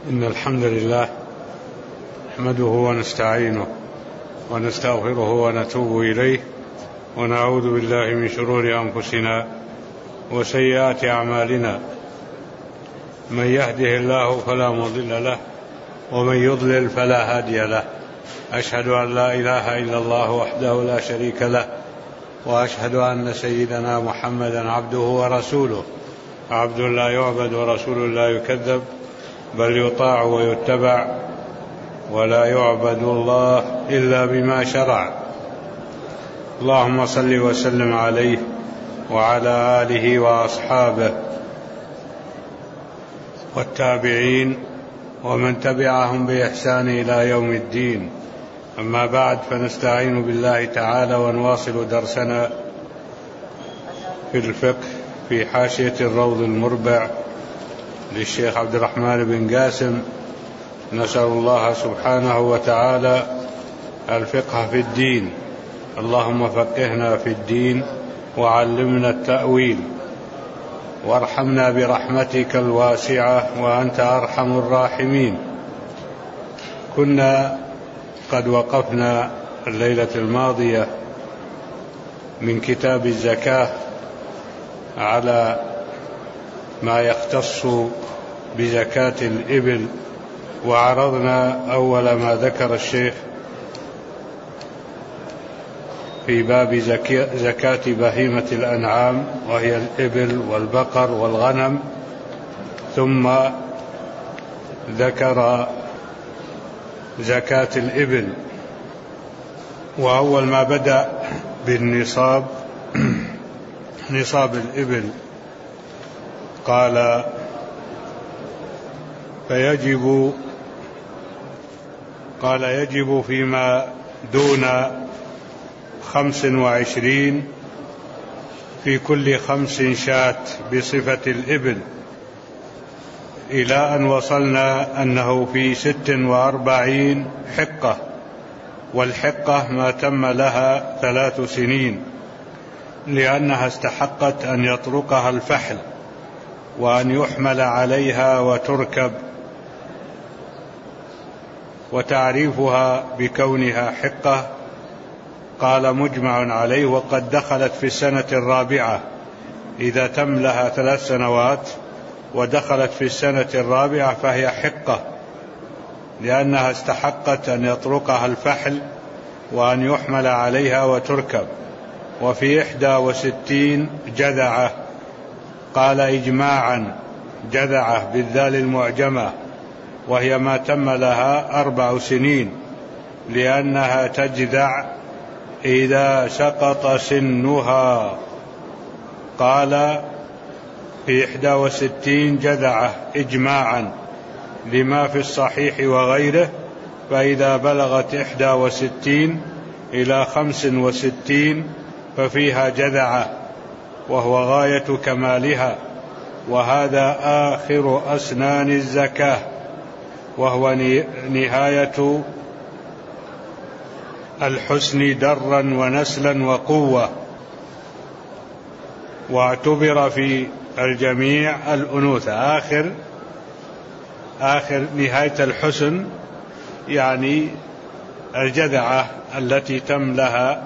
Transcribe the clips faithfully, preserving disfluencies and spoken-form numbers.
إن الحمد لله نحمده ونستعينه ونستغفره ونتوب إليه ونعوذ بالله من شرور أنفسنا وسيئات أعمالنا. من يهده الله فلا مضل له ومن يضلل فلا هادي له. أشهد أن لا إله إلا الله وحده لا شريك له، وأشهد أن سيدنا محمدا عبده ورسوله، عبد لا يعبد ورسول لا يكذب، بل يطاع ويتبع، ولا يعبد الله إلا بما شرع. اللهم صل وسلم عليه وعلى آله وأصحابه والتابعين ومن تبعهم بإحسان إلى يوم الدين. أما بعد، فنستعين بالله تعالى ونواصل درسنا في الفقه في حاشية الروض المربع للشيخ عبد الرحمن بن قاسم. نسأل الله سبحانه وتعالى الفقه في الدين. اللهم فقهنا في الدين وعلمنا التأويل، وارحمنا برحمتك الواسعة وأنت أرحم الراحمين. كنا قد وقفنا الليلة الماضية من كتاب الزكاة على ما يختص بزكاة الإبل، وعرضنا أول ما ذكر الشيخ في باب زكاة بهيمة الأنعام، وهي الإبل والبقر والغنم، ثم ذكر زكاة الإبل. وأول ما بدأ بالنصاب نصاب الإبل قال: فيجب قال يجب فيما دون خمس وعشرين في كل خمس شاة بصفة الإبل، إلى أن وصلنا أنه في ست وأربعين حقة، والحقة ما تم لها ثلاث سنين، لأنها استحقت أن يطرقها الفحل وأن يحمل عليها وتركب. وتعريفها بكونها حقة قال: مجمع عليه، وقد دخلت في السنة الرابعة. إذا تم لها ثلاث سنوات ودخلت في السنة الرابعة فهي حقة، لأنها استحقت أن يطرقها الفحل وأن يحمل عليها وتركب. وفي إحدى وستين جذعة قال إجماعا جذعة بالذال المعجمة، وهي ما تم لها أربع سنين، لأنها تجذع إذا سقط سنها. قال في إحدى وستين جذعة إجماعا لما في الصحيح وغيره، فإذا بلغت إحدى وستين إلى خمس وستين ففيها جذعة، وهو غاية كمالها، وهذا آخر أسنان الزكاة، وهو نهاية الحسن درا ونسلا وقوة. واعتبر في الجميع الأنوثة آخر آخر نهاية الحسن، يعني الجذعة التي تم لها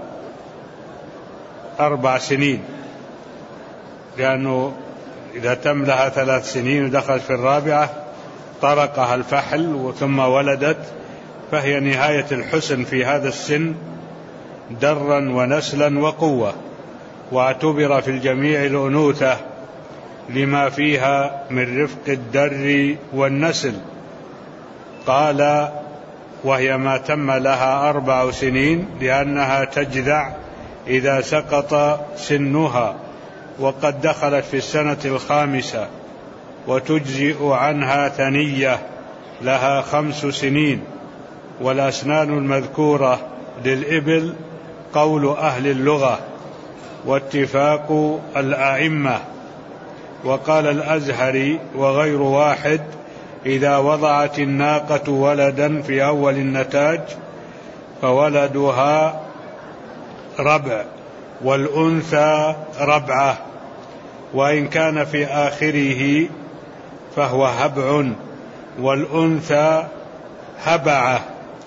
أربع سنين، لأنه إذا تم لها ثلاث سنين ودخلت في الرابعة طرقها الفحل ثم ولدت، فهي نهاية الحسن في هذا السن درا ونسلا وقوة. واعتبر في الجميع الأنوثة لما فيها من رفق الدر والنسل. قال: وهي ما تم لها أربع سنين، لأنها تجذع إذا سقط سنها، وقد دخلت في السنة الخامسة، وتجزئ عنها ثنية لها خمس سنين. والأسنان المذكورة للإبل قول أهل اللغة واتفاق الأئمة. وقال الأزهري وغير واحد: إذا وضعت الناقة ولدا في أول النتاج فولدها ربع، والأنثى ربعة، وإن كان في آخره فهو هبع، والأنثى هبعة،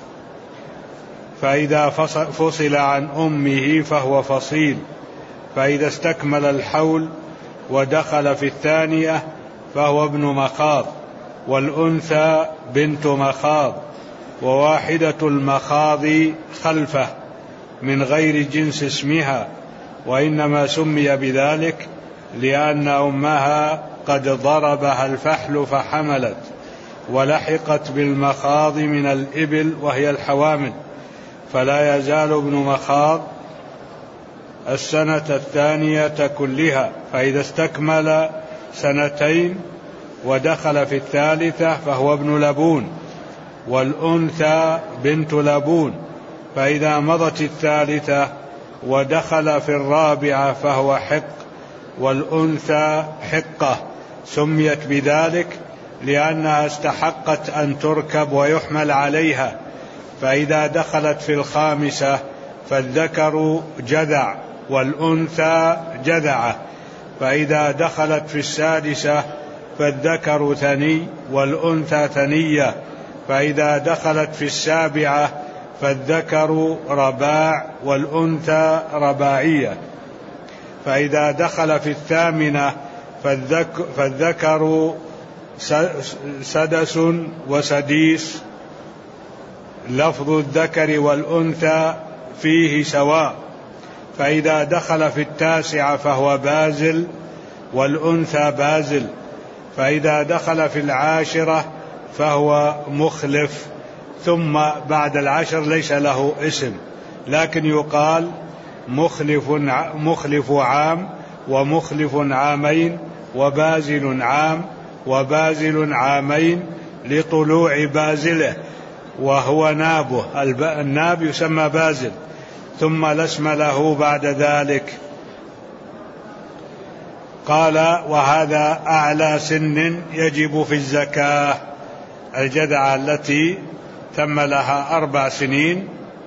فإذا فصل عن أمه فهو فصيل، فإذا استكمل الحول ودخل في الثانية فهو ابن مخاض، والأنثى بنت مخاض، وواحدة المخاض خلفه من غير جنس اسمها، وإنما سمي بذلك لأن أمها قد ضربها الفحل فحملت، ولحقت بالمخاض من الإبل وهي الحوامل، فلا يزال ابن مخاض السنة الثانية كلها، فإذا استكمل سنتين ودخل في الثالثة فهو ابن لبون، والأنثى بنت لبون، فإذا مضت الثالثة ودخل في الرابعة فهو حق، والأنثى حقة، سميت بذلك لأنها استحقت أن تركب ويحمل عليها، فإذا دخلت في الخامسة فالذكر جذع والأنثى جذعة، فإذا دخلت في السادسة فالذكر ثني والأنثى ثنية، فإذا دخلت في السابعة فالذكر رباع والأنثى رباعية، فإذا دخل في الثامنة فالذكر, فالذكر سدس وسديس، لفظ الذكر والأنثى فيه سواء، فإذا دخل في التاسعة فهو بازل والأنثى بازل، فإذا دخل في العاشرة فهو مخلف، ثم بعد العشر ليس له اسم، لكن يقال مخلف, مخلف عام ومخلف عامين وبازل عام وبازل عامين لطلوع بازله وهو نابه، الناب يسمى بازل، ثم لا اسم له بعد ذلك. قال وهذا أعلى سن يجب في الزكاة، الجذعة التي تم لها أربع سنين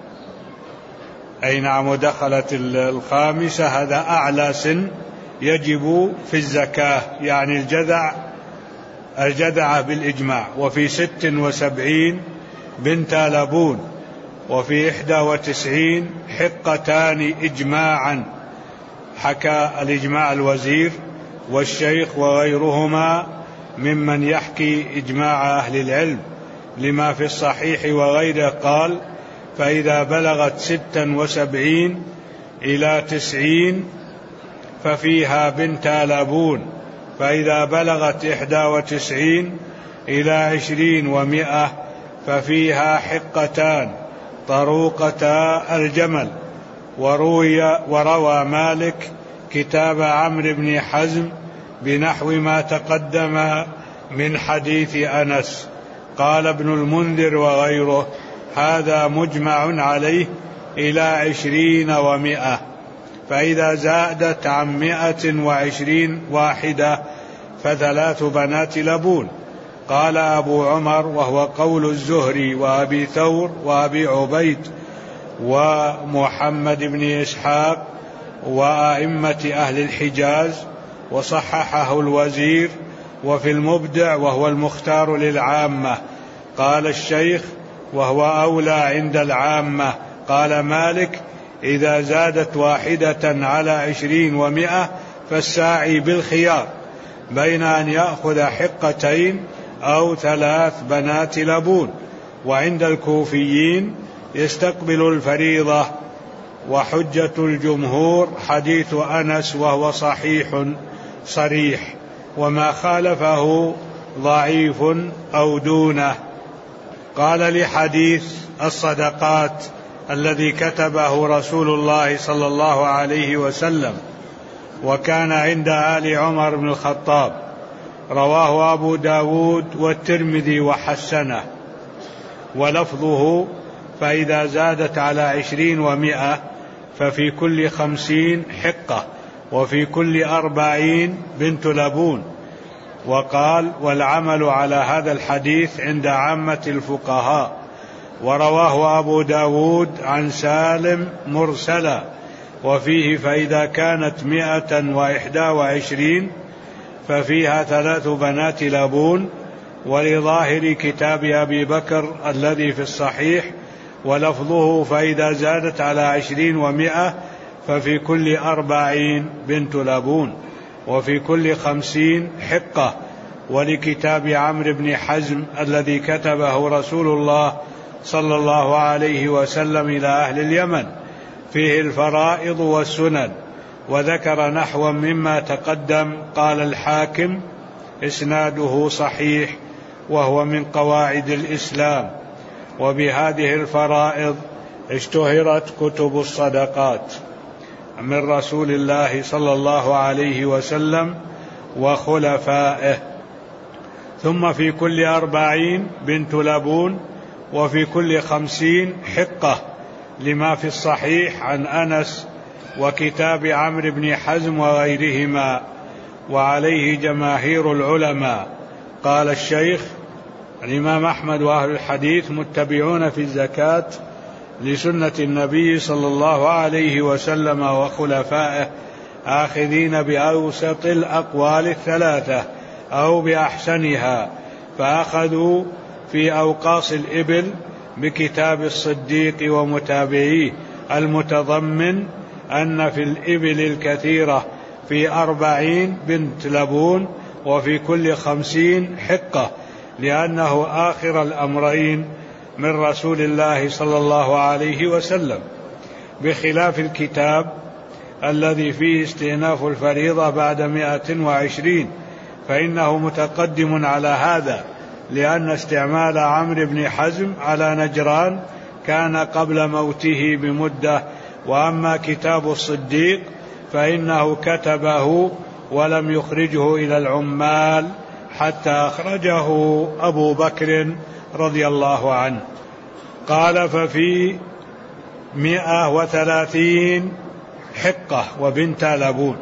أي نعم ودخلت الخامسة، هذا أعلى سن يجب في الزكاة، يعني الجذع الجذعة بالإجماع. وفي ست وسبعين بنت لبون، وفي إحدى وتسعين حقتان إجماعا، حكى الإجماع الوزير والشيخ وغيرهما ممن يحكي إجماع أهل العلم، لما في الصحيح وغيره قال فإذا بلغت ستا وسبعين إلى تسعين ففيها بنت لبون، فإذا بلغت إحدى وتسعين إلى عشرين ومائة ففيها حقتان طروقتا الجمل. وروي وروى مالك كتاب عمرو بن حزم بنحو ما تقدم من حديث أنس. قال ابن المنذر وغيره هذا مجمع عليه إلى عشرين ومائة، فإذا زادت عن مائة وعشرين واحدة فثلاث بنات لبون. قال أبو عمر وهو قول الزهري وأبي ثور وأبي عبيد ومحمد بن إسحاق وأئمة أهل الحجاز، وصححه الوزير. وفي المبدع وهو المختار للعامة قال الشيخ وهو أولى عند العامة. قال مالك إذا زادت واحدة على عشرين ومائة فالساعي بالخيار بين أن يأخذ حقتين أو ثلاث بنات لبون. وعند الكوفيين يستقبل الفريضة، وحجة الجمهور حديث أنس وهو صحيح صريح، وما خالفه ضعيف أو دونه. قال لحديث الصدقات الذي كتبه رسول الله صلى الله عليه وسلم وكان عند آل عمر بن الخطاب، رواه أبو داود والترمذي وحسنه، ولفظه فإذا زادت على عشرين ومائة ففي كل خمسين حقة وفي كل أربعين بنت لبون. وقال والعمل على هذا الحديث عند عامة الفقهاء. ورواه أبو داود عن سالم مرسلا، وفيه فإذا كانت مائة وإحدى وعشرين ففيها ثلاث بنات لبون ولظاهر كتاب أبي بكر الذي في الصحيح ولفظه فإذا زادت على عشرين ومائة ففي كل أربعين بنت لبون وفي كل خمسين حقة. ولكتاب عمرو بن حزم الذي كتبه رسول الله صلى الله عليه وسلم إلى أهل اليمن فيه الفرائض والسنن، وذكر نحوا مما تقدم. قال الحاكم إسناده صحيح وهو من قواعد الإسلام. وبهذه الفرائض اشتهرت كتب الصدقات من رسول الله صلى الله عليه وسلم وخلفائه. ثم في كل أربعين بنت لبون وفي كل خمسين حقة لما في الصحيح عن أنس وكتاب عمرو بن حزم وغيرهما، وعليه جماهير العلماء. قال الشيخ الإمام أحمد وأهل الحديث متبعون في الزكاة لسنة النبي صلى الله عليه وسلم وخلفائه، آخذين بأوسط الأقوال الثلاثة أو بأحسنها، فأخذوا في أوقاص الإبل بكتاب الصديق ومتابعيه المتضمن أن في الإبل الكثيرة في أربعين بنت لبون وفي كل خمسين حقة، لأنه آخر الأمرين من رسول الله صلى الله عليه وسلم، بخلاف الكتاب الذي فيه استئناف الفريضة بعد مائة وعشرين، فإنه متقدم على هذا، لأن استعمال عمرو بن حزم على نجران كان قبل موته بمدة. وأما كتاب الصديق فإنه كتبه ولم يخرجه إلى العمال حتى أخرجه أبو بكر رضي الله عنه. قال ففي مئة وثلاثين حقة وبنت لبون،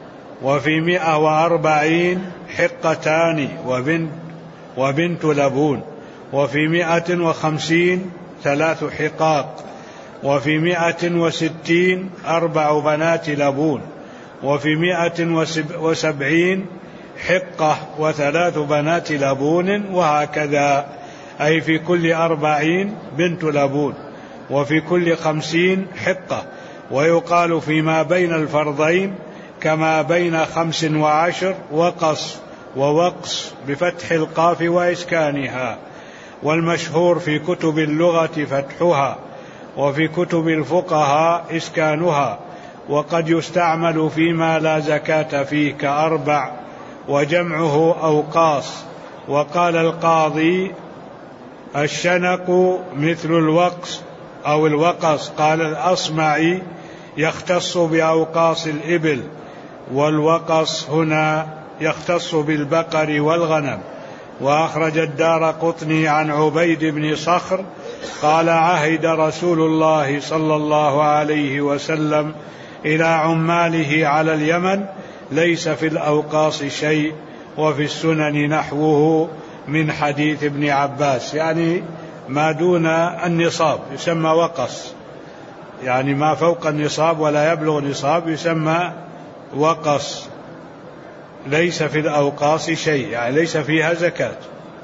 وفي مئة وأربعين حقتان وبنت, وبنت لبون، وفي مئة وخمسين ثلاث حقاق، وفي مئة وستين أربع بنات لبون، وفي مئة وسبعين حقة وثلاث بنات لبون، وهكذا، أي في كل أربعين بنت لبون وفي كل خمسين حقة. ويقال فيما بين الفرضين كما بين خمس وعشر وقص ووقص بفتح القاف وإسكانها، والمشهور في كتب اللغة فتحها، وفي كتب الفقهاء إسكانها، وقد يستعمل فيما لا زكاة فيه كأربع، وجمعه أوقاص. وقال القاضي الشنق مثل الوقص أو الوقص. قال الأصمعي يختص بأوقاص الإبل، والوقص هنا يختص بالبقر والغنم. وأخرج الدارقطني عن عبيد بن صخر قال عهد رسول الله صلى الله عليه وسلم إلى عماله على اليمن ليس في الأوقاص شيء، وفي السنن نحوه من حديث ابن عباس، يعني ما دون النصاب يسمى وقص، يعني ما فوق النصاب ولا يبلغ النصاب يسمى وقص. ليس في الأوقاص شيء، يعني ليس فيها زكاة.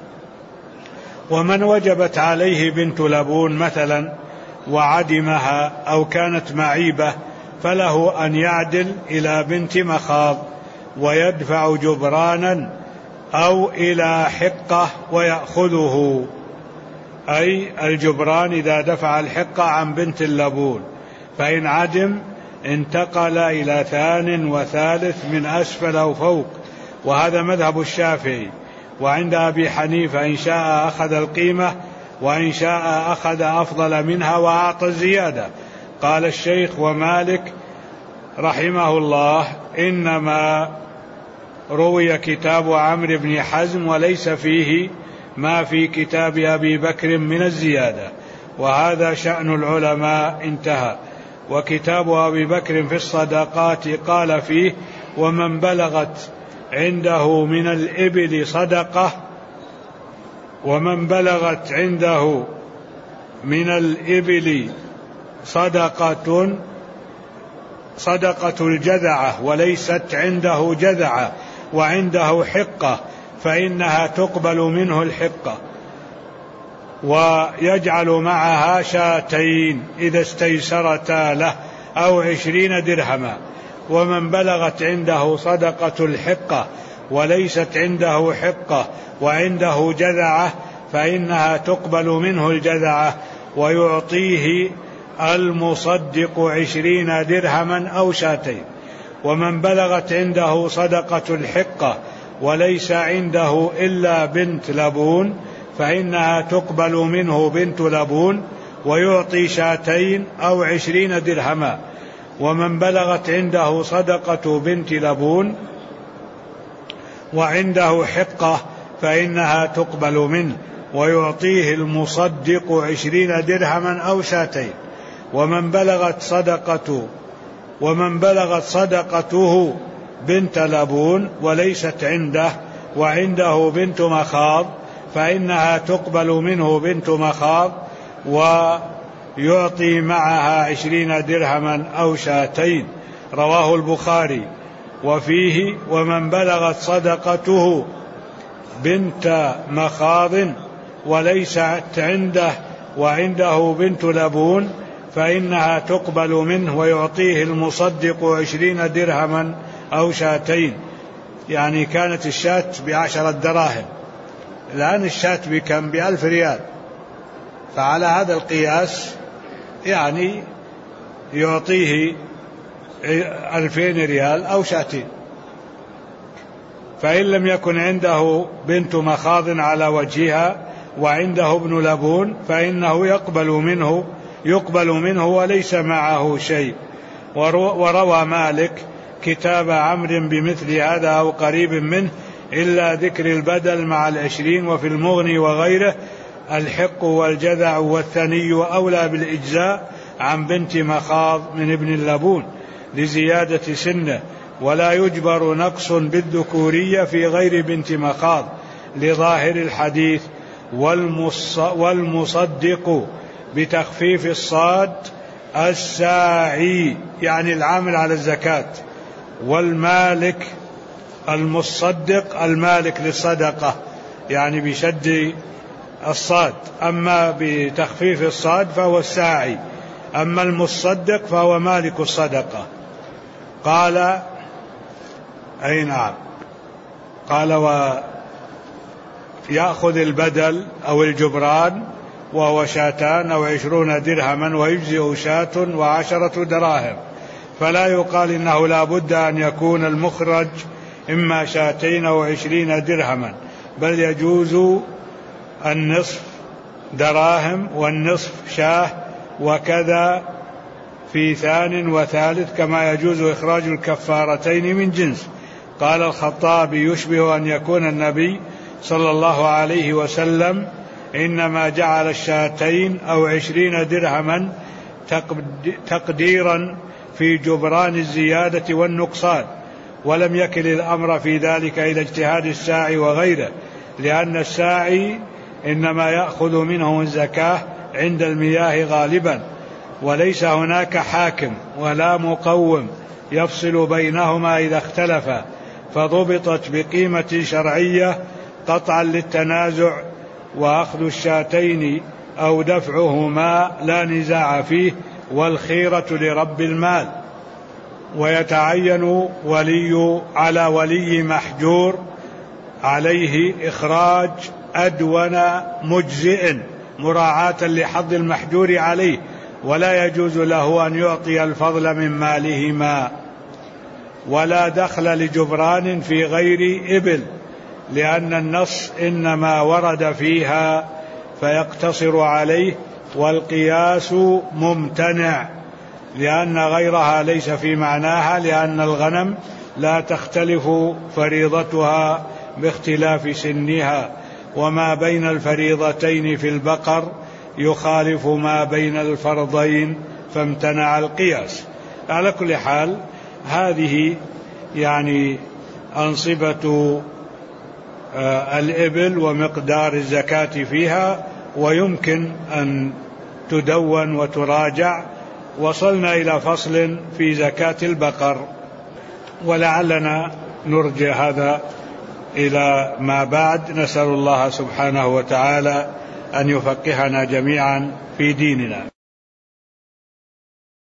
ومن وجبت عليه بنت لبون مثلا وعدمها أو كانت معيبة فله أن يعدل إلى بنت مخاض ويدفع جبرانا أو إلى حقة ويأخذه، أي الجبران إذا دفع الحقة عن بنت اللبون، فإن عدم انتقل إلى ثان وثالث من أسفل أو فوق، وهذا مذهب الشافعي. وعند أبي حنيفة إن شاء أخذ القيمة، وإن شاء أخذ أفضل منها وأعطى الزيادة. قال الشيخ ومالك رحمه الله إنما روي كتاب عمرو بن حزم وليس فيه ما في كتاب أبي بكر من الزيادة، وهذا شأن العلماء، انتهى. وكتاب أبي بكر في الصدقات قال فيه ومن بلغت عنده من الإبل صدقة، ومن بلغت عنده من الإبل صدقة صدقة الجذعة وليست عنده جذعة وعنده حقة فإنها تقبل منه الحقة، ويجعل معها شاتين إذا استيسرتا له أو عشرين درهما. ومن بلغت عنده صدقة الحقة وليست عنده حقة وعنده جذعة فإنها تقبل منه الجذعة ويعطيه المصدق عشرين درهما أو شاتين. ومن بلغت عنده صدقة الحقة وليس عنده إلا بنت لبون فإنها تقبل منه بنت لبون ويعطي شاتين أو عشرين درهما. ومن بلغت عنده صدقة بنت لبون وعنده حقة فإنها تقبل منه ويعطيه المصدق عشرين درهما أو شاتين. ومن بلغت صدقة ومن بلغت صدقته بنت لبون وليست عنده وعنده بنت مخاض فإنها تقبل منه بنت مخاض ويعطي معها عشرين درهما أو شاتين. رواه البخاري. وفيه: ومن بلغت صدقته بنت مخاض وليست عنده وعنده بنت لبون فإنها تقبل منه ويعطيه المصدق عشرين درهما أو شاتين. يعني كانت الشاة بعشرة دراهم، الآن الشاة بكم؟ بألف ريال. فعلى هذا القياس يعني يعطيه ألفين ريال أو شاتين. فإن لم يكن عنده بنت مخاض على وجهها وعنده ابن لبون فإنه يقبل منه يقبل منه وليس معه شيء. وروى مالك كتاب عمرو بمثل هذا أو قريب منه إلا ذكر البدل مع العشرين. وفي المغني وغيره: الحق والجذع والثني أولى بالإجزاء عن بنت مخاض من ابن اللبون لزيادة سنه، ولا يجبر نقص بالذكورية في غير بنت مخاض لظاهر الحديث. والمصدق بتخفيف الصاد الساعي يعني العامل على الزكاة، والمالك المصدق المالك للصدقة يعني بشد الصاد. أما بتخفيف الصاد فهو الساعي، أما المصدق فهو مالك الصدقة. قال أي نعم قال: ويأخذ البدل أو الجبران وهو شاتان أو عشرون درهما ويجزئ شاة وعشرة دراهم. فلا يقال إنه لا بد أن يكون المخرج إما شاتين أو عشرين درهما، بل يجوز النصف دراهم والنصف شاه، وكذا في ثان وثالث، كما يجوز إخراج الكفارتين من جنس. قال الخطابي: يشبه أن يكون النبي صلى الله عليه وسلم إنما جعل الشاتين أو عشرين درهما تقديرا في جبران الزيادة والنقصان، ولم يكل الأمر في ذلك إلى اجتهاد الساعي وغيره، لأن الساعي إنما يأخذ منه الزكاة عند المياه غالبا، وليس هناك حاكم ولا مقوم يفصل بينهما إذا اختلفا، فضبطت بقيمة شرعية قطعا للتنازع. وأخذ الشاتين أو دفعهما لا نزاع فيه، والخيرة لرب المال. ويتعين ولي على ولي محجور عليه إخراج أدون مجزئ مراعاة لحظ المحجور عليه، ولا يجوز له أن يعطي الفضل من مالهما. ولا دخل لجبران في غير إبل، لأن النص إنما ورد فيها فيقتصر عليه، والقياس ممتنع لأن غيرها ليس في معناها، لأن الغنم لا تختلف فريضتها باختلاف سنها، وما بين الفريضتين في البقر يخالف ما بين الفرضين، فامتنع القياس. على كل حال هذه يعني أنصبة الإبل ومقدار الزكاة فيها، ويمكن أن تدون وتراجع. وصلنا إلى فصل في زكاة البقر، ولعلنا نرجع هذا إلى ما بعد، نسأل الله سبحانه وتعالى أن يفقهنا جميعا في ديننا.